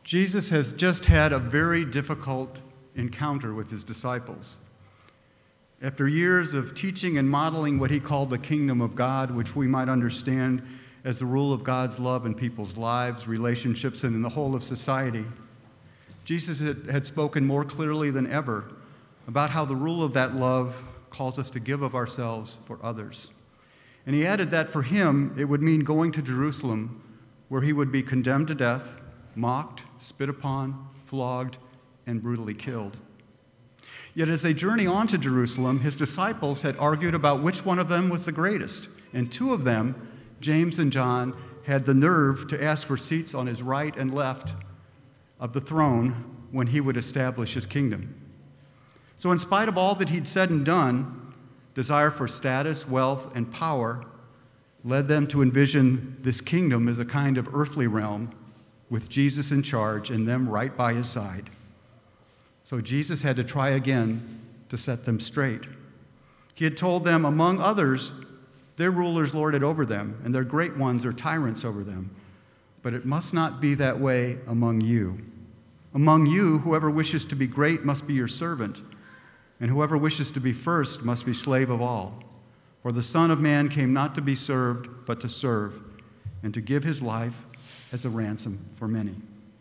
Jesus has just had a very difficult encounter with his disciples. After years of teaching and modeling what he called the kingdom of God, which we might understand as the rule of God's love in people's lives, relationships, and in the whole of society, Jesus had spoken more clearly than ever about how the rule of that love calls us to give of ourselves for others. And he added that for him, it would mean going to Jerusalem, where he would be condemned to death, mocked, spit upon, flogged, and brutally killed. Yet as they journey on to Jerusalem, his disciples had argued about which one of them was the greatest. And two of them, James and John, had the nerve to ask for seats on his right and left of the throne when he would establish his kingdom. So in spite of all that he'd said and done, desire for status, wealth, and power led them to envision this kingdom as a kind of earthly realm with Jesus in charge and them right by his side. So Jesus had to try again to set them straight. He had told them, among others, their rulers lord it over them, and their great ones are tyrants over them. But it must not be that way among you. Among you, whoever wishes to be great must be your servant, and whoever wishes to be first must be slave of all. For the Son of Man came not to be served, but to serve, and to give his life as a ransom for many.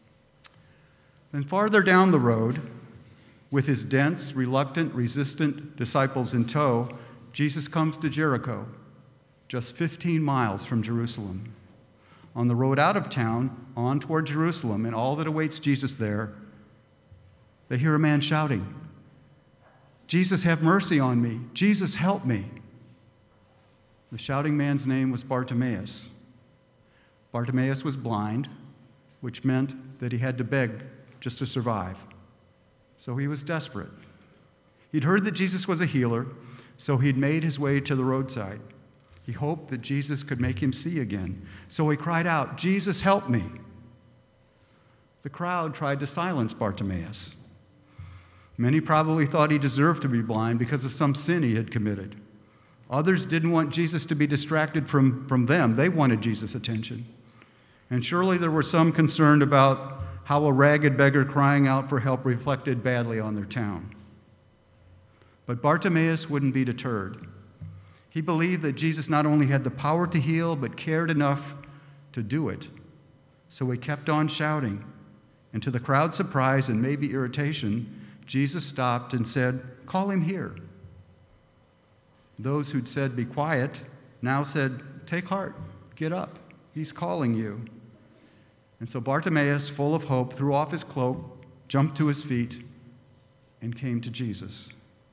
Then farther down the road, with his dense, reluctant, resistant disciples in tow, Jesus comes to Jericho, just 15 miles from Jerusalem. On the road out of town, on toward Jerusalem, and all that awaits Jesus there, they hear a man shouting, "Jesus, have mercy on me. Jesus, help me." The shouting man's name was Bartimaeus. Bartimaeus was blind, which meant that he had to beg just to survive. So he was desperate. He'd heard that Jesus was a healer, so he'd made his way to the roadside. He hoped that Jesus could make him see again. So he cried out, "Jesus, help me." The crowd tried to silence Bartimaeus. Many probably thought he deserved to be blind because of some sin he had committed. Others didn't want Jesus to be distracted from them. They wanted Jesus' attention. And surely there were some concerned about how a ragged beggar crying out for help reflected badly on their town. But Bartimaeus wouldn't be deterred. He believed that Jesus not only had the power to heal, but cared enough to do it. So he kept on shouting. And to the crowd's surprise and maybe irritation, Jesus stopped and said, "Call him here." Those who'd said, "Be quiet," now said, "Take heart, get up, he's calling you." And so Bartimaeus, full of hope, threw off his cloak, jumped to his feet, and came to Jesus.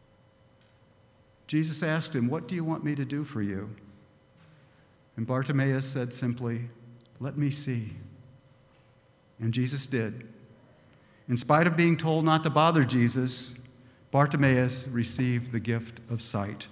Jesus asked him, "What do you want me to do for you?" And Bartimaeus said simply, "Let me see." And Jesus did. In spite of being told not to bother Jesus, Bartimaeus received the gift of sight.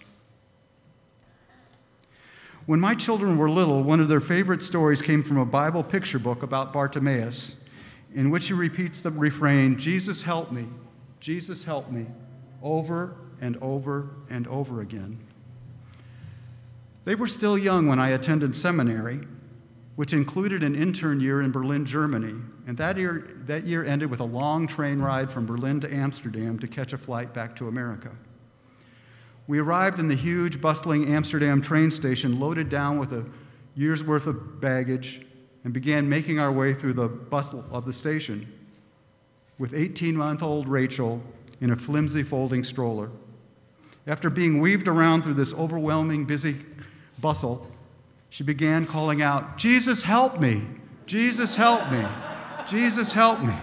When my children were little, one of their favorite stories came from a Bible picture book about Bartimaeus, in which he repeats the refrain, "Jesus, help me, Jesus, help me," over and over and over again. They were still young when I attended seminary, which included an intern year in Berlin, Germany, and that year ended with a long train ride from Berlin to Amsterdam to catch a flight back to America. We arrived in the huge, bustling Amsterdam train station loaded down with a year's worth of baggage and began making our way through the bustle of the station with 18-month-old Rachel in a flimsy folding stroller. After being weaved around through this overwhelming, busy bustle, she began calling out, "Jesus, help me! Jesus, help me! Jesus, help me!"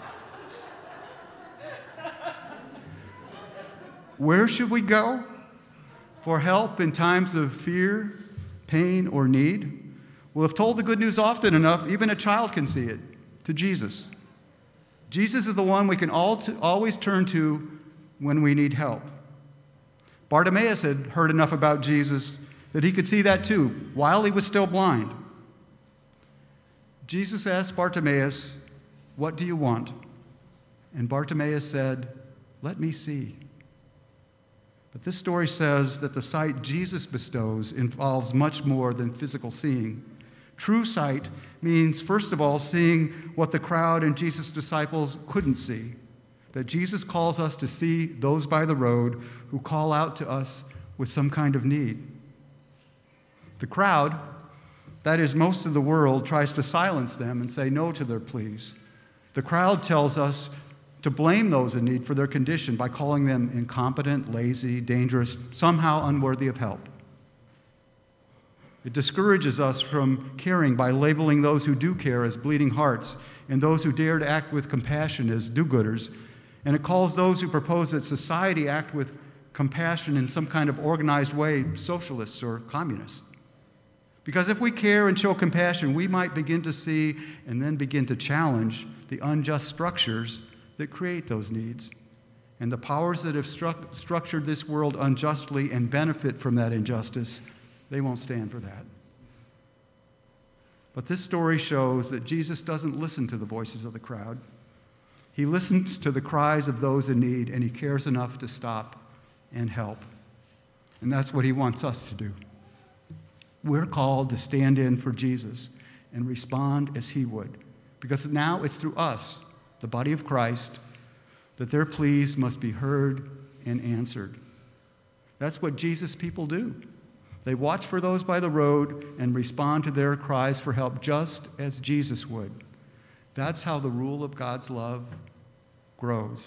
Where should we go for help in times of fear, pain, or need? Well, if told the good news often enough, even a child can see it, to Jesus. Jesus is the one we can always turn to when we need help. Bartimaeus had heard enough about Jesus that he could see that too, while he was still blind. Jesus asked Bartimaeus, "What do you want?" And Bartimaeus said, "Let me see." But this story says that the sight Jesus bestows involves much more than physical seeing. True sight means, first of all, seeing what the crowd and Jesus' disciples couldn't see. That Jesus calls us to see those by the road who call out to us with some kind of need. The crowd, that is, most of the world, tries to silence them and say no to their pleas. The crowd tells us to blame those in need for their condition by calling them incompetent, lazy, dangerous, somehow unworthy of help. It discourages us from caring by labeling those who do care as bleeding hearts and those who dare to act with compassion as do-gooders. And it calls those who propose that society act with compassion in some kind of organized way socialists or communists. Because if we care and show compassion, we might begin to see and then begin to challenge the unjust structures that create those needs. And the powers that have structured this world unjustly and benefit from that injustice, they won't stand for that. But this story shows that Jesus doesn't listen to the voices of the crowd. He listens to the cries of those in need, and he cares enough to stop and help. And that's what he wants us to do. We're called to stand in for Jesus and respond as he would, because now it's through us, the body of Christ, that their pleas must be heard and answered. That's what Jesus' people do. They watch for those by the road and respond to their cries for help just as Jesus would. That's how the rule of God's love grows.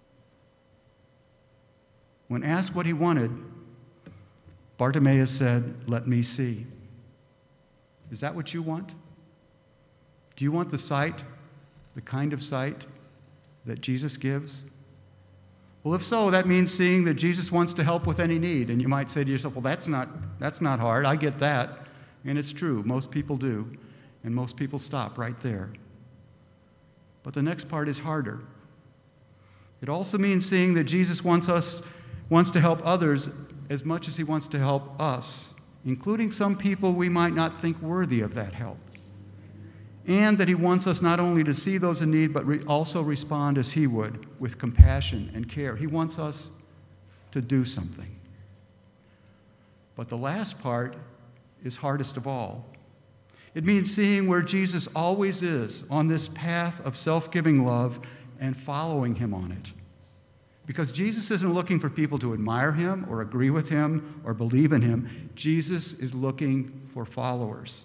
When asked what he wanted, Bartimaeus said, "Let me see." Is that what you want? Do you want the sight, the kind of sight that Jesus gives? Well, if so, that means seeing that Jesus wants to help with any need. And you might say to yourself, well, that's not hard. I get that. And it's true. Most people do. And most people stop right there. But the next part is harder. It also means seeing that Jesus wants to help others as much as he wants to help us, including some people we might not think worthy of that help. And that he wants us not only to see those in need, but also respond as he would, with compassion and care. He wants us to do something. But the last part is hardest of all. It means seeing where Jesus always is on this path of self-giving love and following him on it. Because Jesus isn't looking for people to admire him or agree with him or believe in him. Jesus is looking for followers.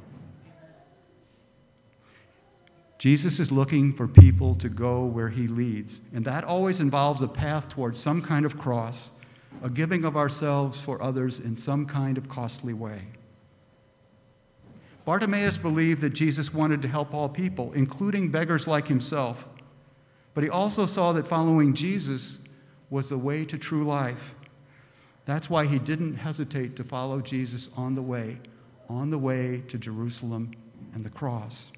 Jesus is looking for people to go where he leads, and that always involves a path towards some kind of cross, a giving of ourselves for others in some kind of costly way. Bartimaeus believed that Jesus wanted to help all people, including beggars like himself, but he also saw that following Jesus was the way to true life. That's why he didn't hesitate to follow Jesus on the way to Jerusalem and the cross.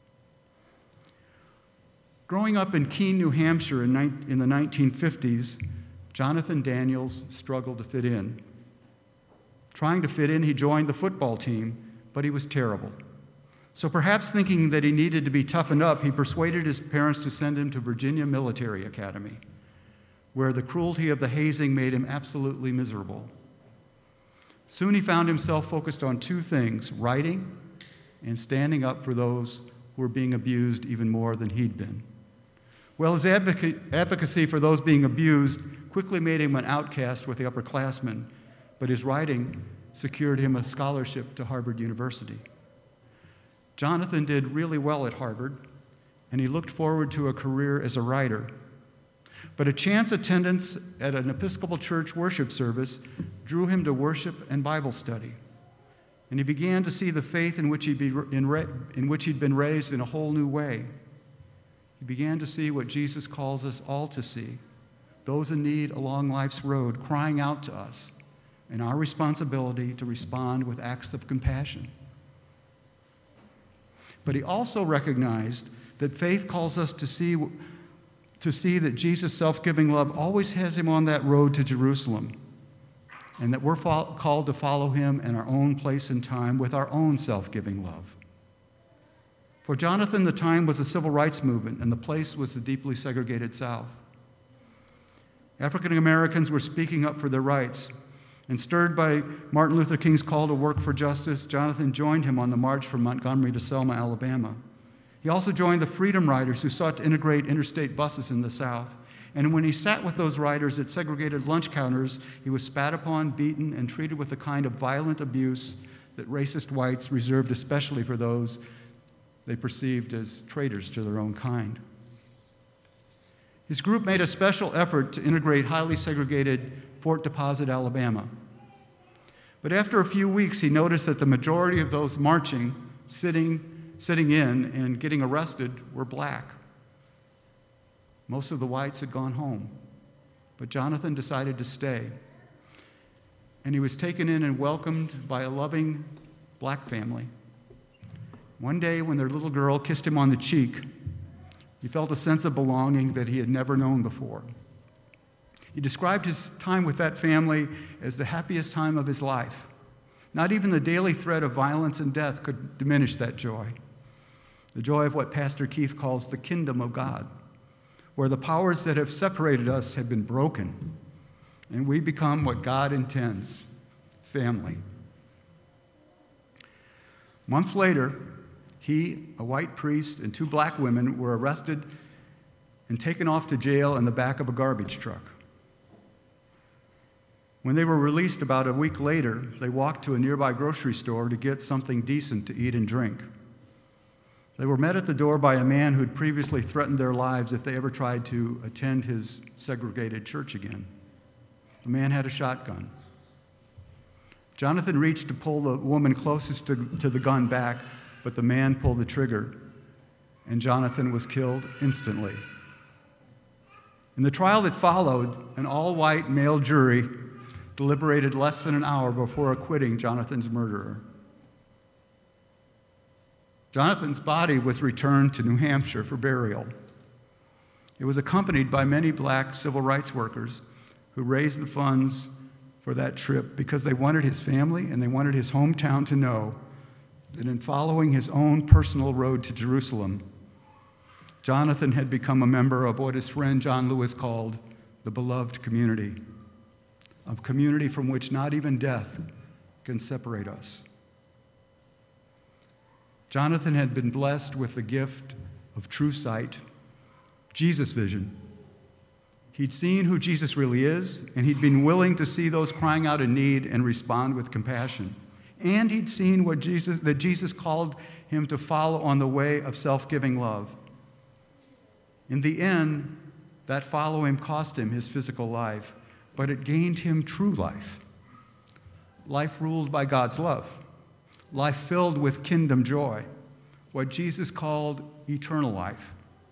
Growing up in Keene, New Hampshire in the 1950s, Jonathan Daniels struggled to fit in. Trying to fit in, he joined the football team, but he was terrible. So perhaps thinking that he needed to be toughened up, he persuaded his parents to send him to Virginia Military Academy, where the cruelty of the hazing made him absolutely miserable. Soon he found himself focused on two things: writing and standing up for those who were being abused even more than he'd been. Well, his advocacy for those being abused quickly made him an outcast with the upperclassmen, but his writing secured him a scholarship to Harvard University. Jonathan did really well at Harvard, and he looked forward to a career as a writer. But a chance attendance at an Episcopal church worship service drew him to worship and Bible study, and he began to see the faith in which he'd been raised in a whole new way. He began to see what Jesus calls us all to see, those in need along life's road, crying out to us, and our responsibility to respond with acts of compassion. But he also recognized that faith calls us to see that Jesus' self-giving love always has him on that road to Jerusalem, and that we're called to follow him in our own place and time with our own self-giving love. For Jonathan, the time was the civil rights movement, and the place was the deeply segregated South. African Americans were speaking up for their rights, And stirred by Martin Luther King's call to work for justice, Jonathan joined him on the march from Montgomery to Selma, Alabama. He also joined the Freedom Riders who sought to integrate interstate buses in the South. And when he sat with those riders at segregated lunch counters, he was spat upon, beaten, and treated with the kind of violent abuse that racist whites reserved especially for those they perceived as traitors to their own kind. His group made a special effort to integrate highly segregated Fort Deposit, Alabama. But after a few weeks, he noticed that the majority of those marching, sitting in, and getting arrested were black. Most of the whites had gone home, but Jonathan decided to stay. And he was taken in and welcomed by a loving black family. One day, when their little girl kissed him on the cheek, he felt a sense of belonging that he had never known before. He described his time with that family as the happiest time of his life. Not even the daily threat of violence and death could diminish that joy. The joy of what Pastor Keith calls the kingdom of God, where the powers that have separated us have been broken, and we become what God intends, family. Months later, he, a white priest, and 2 black women were arrested and taken off to jail in the back of a garbage truck. When they were released about a week later, they walked to a nearby grocery store to get something decent to eat and drink. They were met at the door by a man who'd previously threatened their lives if they ever tried to attend his segregated church again. The man had a shotgun. Jonathan reached to pull the woman closest to the gun back, but the man pulled the trigger, and Jonathan was killed instantly. In the trial that followed, an all-white male jury deliberated less than an hour before acquitting Jonathan's murderer. Jonathan's body was returned to New Hampshire for burial. It was accompanied by many black civil rights workers who raised the funds for that trip because they wanted his family and they wanted his hometown to know that in following his own personal road to Jerusalem, Jonathan had become a member of what his friend John Lewis called the beloved community, a community from which not even death can separate us. Jonathan had been blessed with the gift of true sight, Jesus' vision. He'd seen who Jesus really is, and he'd been willing to see those crying out in need and respond with compassion. And he'd seen that Jesus called him to follow on the way of self-giving love. In the end, that following cost him his physical life, but it gained him true life. Life ruled by God's love. Life filled with kingdom joy, what Jesus called eternal life.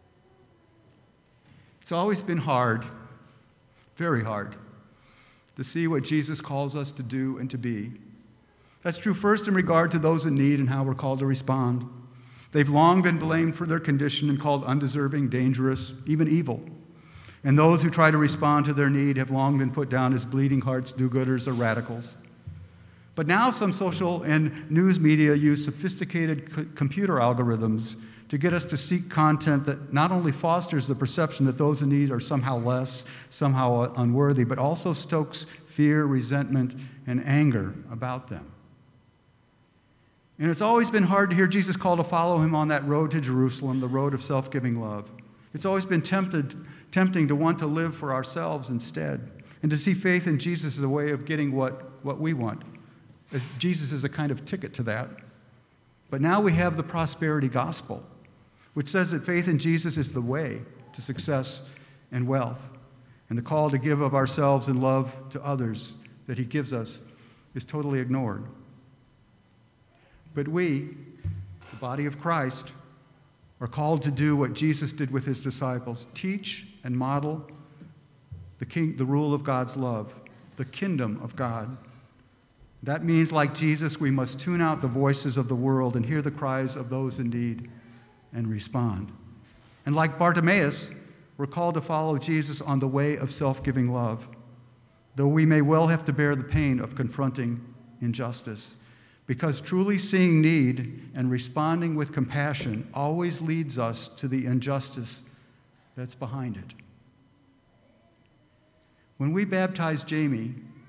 It's always been hard, very hard, to see what Jesus calls us to do and to be. That's true first in regard to those in need and how we're called to respond. They've long been blamed for their condition and called undeserving, dangerous, even evil. And those who try to respond to their need have long been put down as bleeding hearts, do-gooders, or radicals. But now some social and news media use sophisticated computer algorithms to get us to seek content that not only fosters the perception that those in need are somehow less, somehow unworthy, but also stokes fear, resentment, and anger about them. And it's always been hard to hear Jesus call to follow him on that road to Jerusalem, the road of self-giving love. It's always been tempting to want to live for ourselves instead, and to see faith in Jesus as a way of getting what we want. As Jesus is a kind of ticket to that. But now we have the prosperity gospel, which says that faith in Jesus is the way to success and wealth. And the call to give of ourselves in love to others that he gives us is totally ignored. But we, the body of Christ, are called to do what Jesus did with his disciples, teach and model the rule of God's love, the kingdom of God. That means, like Jesus, we must tune out the voices of the world and hear the cries of those in need and respond. And like Bartimaeus, we're called to follow Jesus on the way of self-giving love, though we may well have to bear the pain of confronting injustice, because truly seeing need and responding with compassion always leads us to the injustice that's behind it. When we baptized Jamie,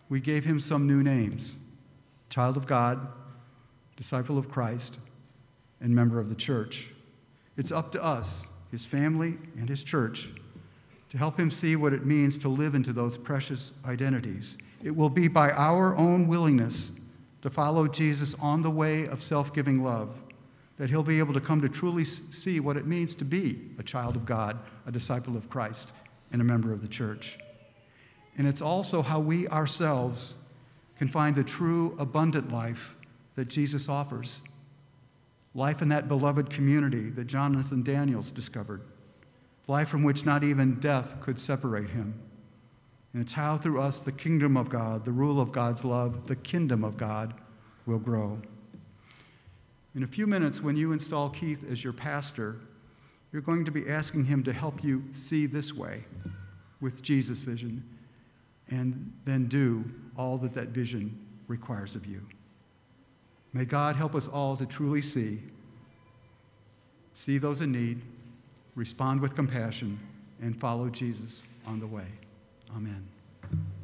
we gave him some new names: child of God, disciple of Christ, and member of the church. It's up to us, his family and his church, to help him see what it means to live into those precious identities. It will be by our own willingness to follow Jesus on the way of self-giving love that he'll be able to come to truly see what it means to be a child of God, a disciple of Christ, and a member of the church. And it's also how we ourselves can find the true abundant life that Jesus offers. Life in that beloved community that Jonathan Daniels discovered. Life from which not even death could separate him. And it's how through us the kingdom of God, the rule of God's love, the kingdom of God will grow. In a few minutes, when you install Keith as your pastor, you're going to be asking him to help you see this way with Jesus' vision, and then do all that that vision requires of you. May God help us all to truly see those in need, respond with compassion, and follow Jesus on the way. Amen.